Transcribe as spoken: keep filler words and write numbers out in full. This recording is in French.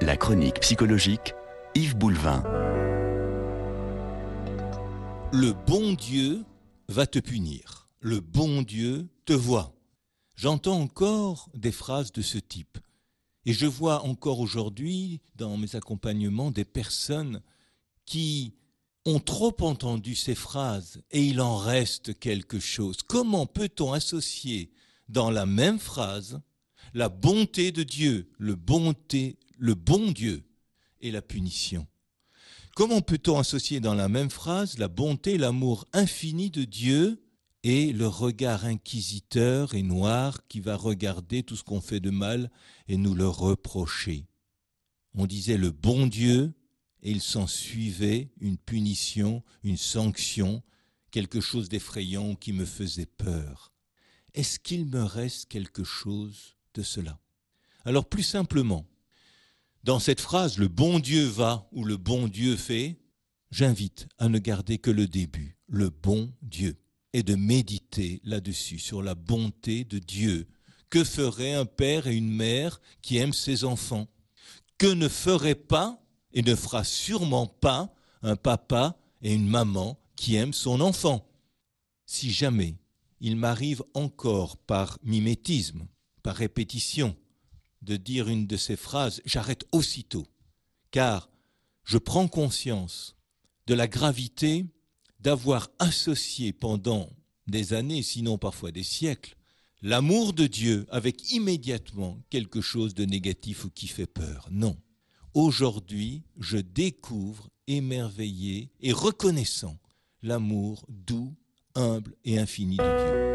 La chronique psychologique, Yves Boulevin. Le bon Dieu va te punir. Le bon Dieu te voit. J'entends encore des phrases de ce type. Et je vois encore aujourd'hui, dans mes accompagnements, des personnes qui ont trop entendu ces phrases et il en reste quelque chose. Comment peut-on associer dans la même phrase la bonté de Dieu, le, bonté, le bon Dieu et la punition? Comment peut-on associer dans la même phrase la bonté, l'amour infini de Dieu et le regard inquisiteur et noir qui va regarder tout ce qu'on fait de mal et nous le reprocher? On disait le bon Dieu et il s'en suivait une punition, une sanction, quelque chose d'effrayant qui me faisait peur. Est-ce qu'il me reste quelque chose de cela? Alors plus simplement, dans cette phrase, le bon Dieu va ou le bon Dieu fait, j'invite à ne garder que le début, le bon Dieu, et de méditer là-dessus, sur la bonté de Dieu. Que ferait un père et une mère qui aiment ses enfants? Que ne ferait pas et ne fera sûrement pas un papa et une maman qui aiment son enfant? Si jamais il m'arrive encore par mimétisme, par répétition, de dire une de ces phrases, j'arrête aussitôt, car je prends conscience de la gravité d'avoir associé pendant des années, sinon parfois des siècles, l'amour de Dieu avec immédiatement quelque chose de négatif ou qui fait peur. Non. Aujourd'hui, je découvre, émerveillé et reconnaissant l'amour doux, humble et infini de Dieu.